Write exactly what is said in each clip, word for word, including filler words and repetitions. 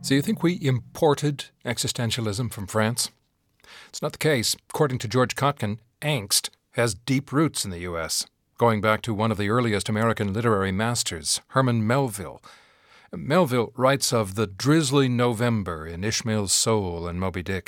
So you think we imported existentialism from France? It's not the case. According to George Kotkin, angst has deep roots in the U S, going back to one of the earliest American literary masters, Herman Melville. Melville writes of the drizzly November in Ishmael's Soul and Moby Dick.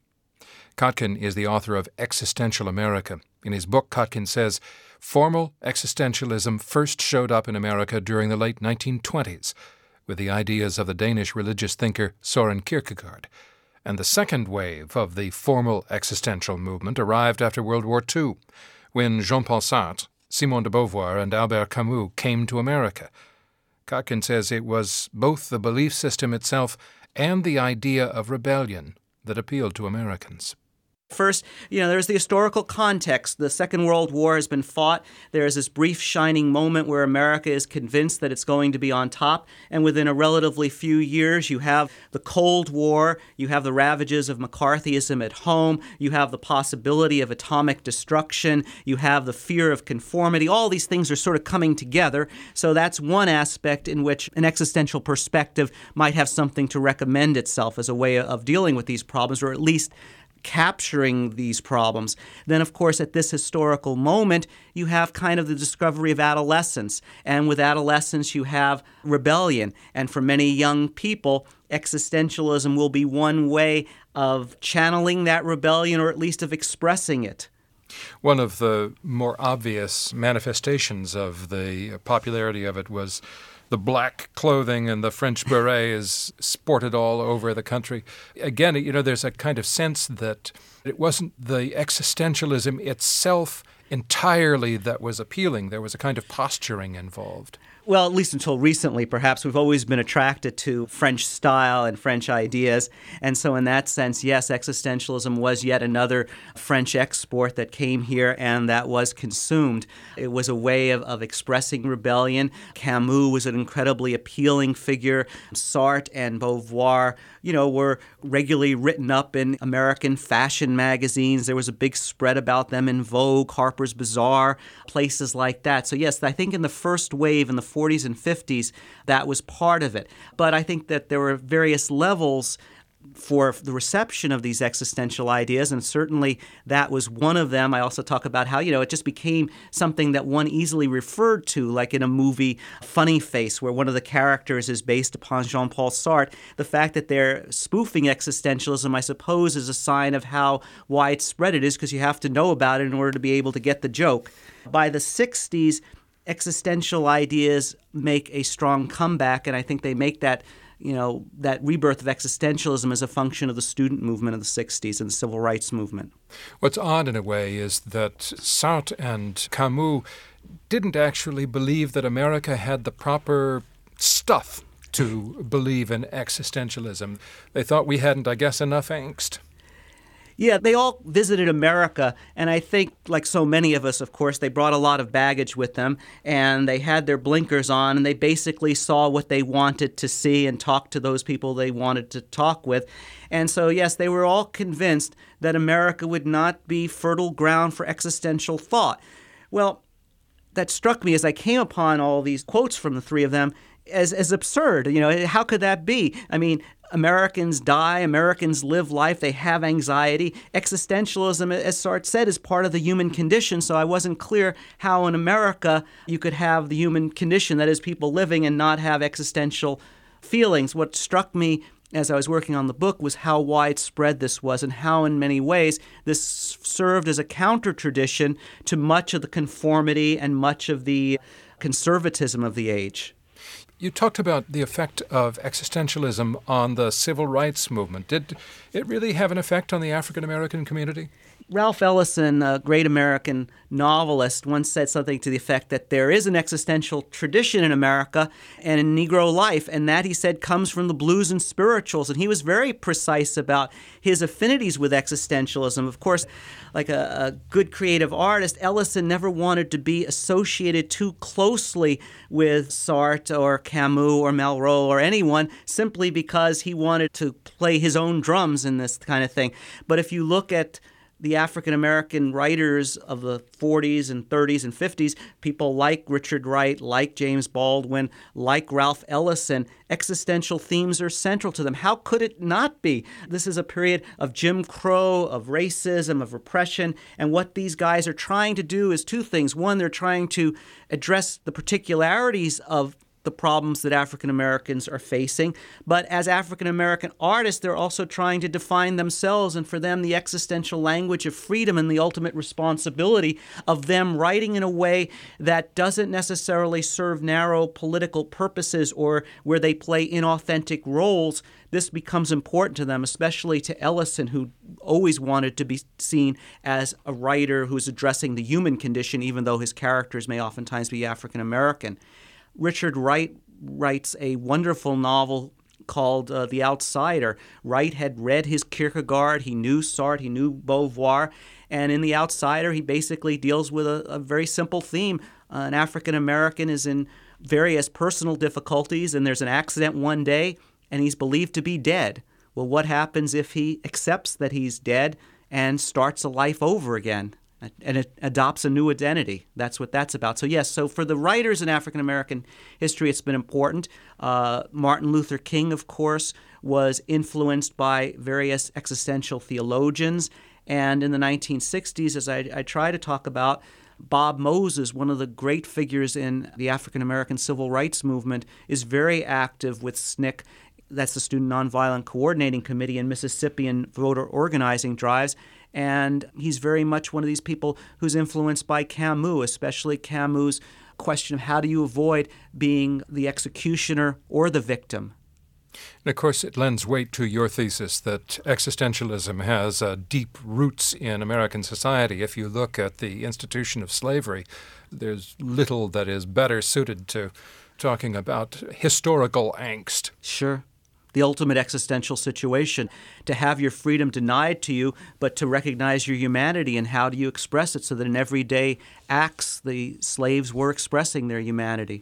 Kotkin is the author of Existential America. In his book, Kotkin says, formal existentialism first showed up in America during the late nineteen twenties, with the ideas of the Danish religious thinker Søren Kierkegaard. And the second wave of the formal existential movement arrived after World War Two, when Jean-Paul Sartre, Simone de Beauvoir, and Albert Camus came to America. Kotkin says it was both the belief system itself and the idea of rebellion that appealed to Americans. First, you know, there's the historical context. The Second World War has been fought. There's this brief shining moment where America is convinced that it's going to be on top. And within a relatively few years, you have the Cold War, you have the ravages of McCarthyism at home, you have the possibility of atomic destruction, you have the fear of conformity. All these things are sort of coming together. So that's one aspect in which an existential perspective might have something to recommend itself as a way of dealing with these problems, or at least capturing these problems. Then, of course, at this historical moment, you have kind of the discovery of adolescence. And with adolescence, you have rebellion. And for many young people, existentialism will be one way of channeling that rebellion, or at least of expressing it. One of the more obvious manifestations of the popularity of it was the black clothing and the French beret is sported all over the country. Again, you know, there's a kind of sense that it wasn't the existentialism itself entirely that was appealing. There was a kind of posturing involved. Well, at least until recently, perhaps, we've always been attracted to French style and French ideas. And so in that sense, yes, existentialism was yet another French export that came here and that was consumed. It was a way of, of expressing rebellion. Camus was an incredibly appealing figure. Sartre and Beauvoir, you know, were regularly written up in American fashion magazines. There was a big spread about them in Vogue, Harper's Bazaar, places like that. So yes, I think in the first wave in the forties and fifties, that was part of it. But I think that there were various levels for the reception of these existential ideas, and certainly that was one of them. I also talk about how, you know, it just became something that one easily referred to, like in a movie, Funny Face, where one of the characters is based upon Jean-Paul Sartre. The fact that they're spoofing existentialism, I suppose, is a sign of how widespread it is, because you have to know about it in order to be able to get the joke. By the sixties, existential ideas make a strong comeback, and I think they make that, you know, that rebirth of existentialism as a function of the student movement of the sixties and the civil rights movement. What's odd in a way is that Sartre and Camus didn't actually believe that America had the proper stuff to believe in existentialism. They thought we hadn't, I guess, enough angst. Yeah, they all visited America, and I think, like so many of us, of course, they brought a lot of baggage with them, and they had their blinkers on, and they basically saw what they wanted to see and talked to those people they wanted to talk with. And so, yes, they were all convinced that America would not be fertile ground for existential thought. Well, that struck me as I came upon all these quotes from the three of them as, as absurd. You know, how could that be? I mean, Americans die, Americans live life, they have anxiety. Existentialism, as Sartre said, is part of the human condition, so I wasn't clear how in America you could have the human condition, that is, people living and not have existential feelings. What struck me as I was working on the book was how widespread this was and how in many ways this served as a counter-tradition to much of the conformity and much of the conservatism of the age. You talked about the effect of existentialism on the civil rights movement. Did it really have an effect on the African-American community? Ralph Ellison, a great American novelist, once said something to the effect that there is an existential tradition in America and in Negro life, and that, he said, comes from the blues and spirituals. And he was very precise about his affinities with existentialism. Of course, like a, a good creative artist, Ellison never wanted to be associated too closely with Sartre or Camus or Malraux or anyone, simply because he wanted to play his own drums in this kind of thing. But if you look at the African American writers of the forties and thirties and fifties, people like Richard Wright, like James Baldwin, like Ralph Ellison, existential themes are central to them. How could it not be? This is a period of Jim Crow, of racism, of repression, and what these guys are trying to do is two things. One, they're trying to address the particularities of the problems that African Americans are facing. But as African American artists, they're also trying to define themselves, and for them, the existential language of freedom and the ultimate responsibility of them writing in a way that doesn't necessarily serve narrow political purposes or where they play inauthentic roles. This becomes important to them, especially to Ellison, who always wanted to be seen as a writer who's addressing the human condition, even though his characters may oftentimes be African American. Richard Wright writes a wonderful novel called uh, The Outsider. Wright had read his Kierkegaard, he knew Sartre, he knew Beauvoir, and in The Outsider he basically deals with a, a very simple theme. Uh, an African American is in various personal difficulties, and there's an accident one day, and he's believed to be dead. Well, what happens if he accepts that he's dead and starts a life over again? And it adopts a new identity. That's what that's about. So yes, so for the writers in African American history, it's been important. Uh, Martin Luther King, of course, was influenced by various existential theologians. And in the nineteen sixties, as I, I try to talk about, Bob Moses, one of the great figures in the African American civil rights movement, is very active with S N C C. That's the Student Nonviolent Coordinating Committee in Mississippian voter organizing drives. And he's very much one of these people who's influenced by Camus, especially Camus' question of how do you avoid being the executioner or the victim. And of course, it lends weight to your thesis that existentialism has uh, deep roots in American society. If you look at the institution of slavery, there's little that is better suited to talking about historical angst. Sure. The ultimate existential situation, to have your freedom denied to you, but to recognize your humanity, and how do you express it so that in everyday acts the slaves were expressing their humanity.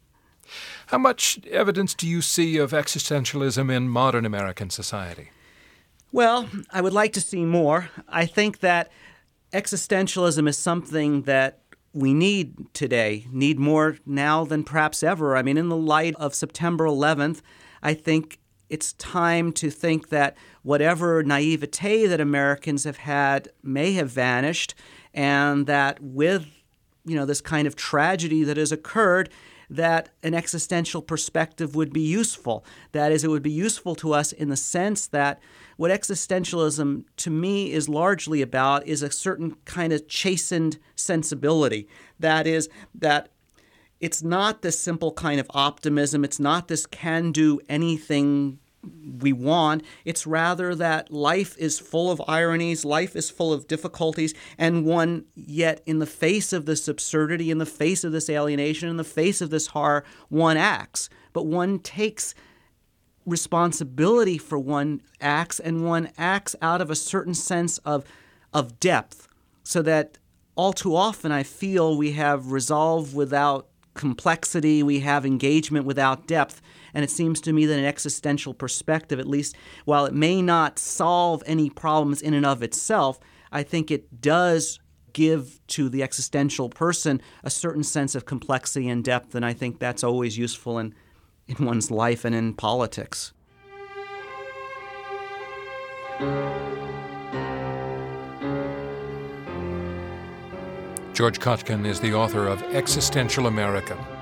How much evidence do you see of existentialism in modern American society? Well, I would like to see more. I think that existentialism is something that we need today, need more now than perhaps ever. I mean, in the light of September eleventh, I think it's time to think that whatever naivete that Americans have had may have vanished, and that with, you know, this kind of tragedy that has occurred, that an existential perspective would be useful. That is, it would be useful to us in the sense that what existentialism to me is largely about is a certain kind of chastened sensibility. That is, that it's not this simple kind of optimism. It's not this can do anything we want. It's rather that life is full of ironies, life is full of difficulties, and one yet in the face of this absurdity, in the face of this alienation, in the face of this horror, one acts. But one takes responsibility for one acts, and one acts out of a certain sense of of depth, so that all too often I feel we have resolve without complexity, we have engagement without depth. And it seems to me that an existential perspective, at least while it may not solve any problems in and of itself, I think it does give to the existential person a certain sense of complexity and depth, and I think that's always useful in, in one's life and in politics. George Kotkin is the author of Existential America,